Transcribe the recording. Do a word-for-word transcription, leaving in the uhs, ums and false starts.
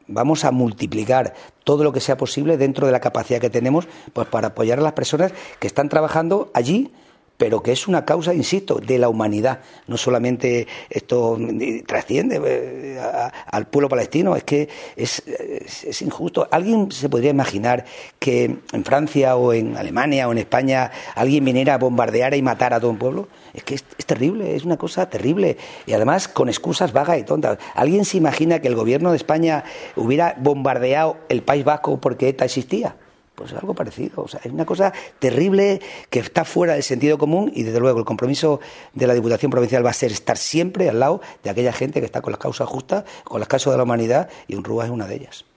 vamos a multiplicar todo lo que sea posible dentro de la capacidad que tenemos, pues para apoyar a las personas que están trabajando allí, pero que es una causa, insisto, de la humanidad. No solamente esto trasciende eh, a, al pueblo palestino, es que es, es, es injusto. ¿Alguien se podría imaginar que en Francia o en Alemania o en España alguien viniera a bombardear y matar a todo un pueblo? Es que es, es terrible, es una cosa terrible. Y además con excusas vagas y tontas. ¿Alguien se imagina que el gobierno de España hubiera bombardeado el País Vasco porque ETA existía? Pues algo parecido. O sea, es una cosa terrible que está fuera del sentido común y, desde luego, el compromiso de la Diputación Provincial va a ser estar siempre al lado de aquella gente que está con las causas justas, con las causas de la humanidad, y UNRWA es una de ellas.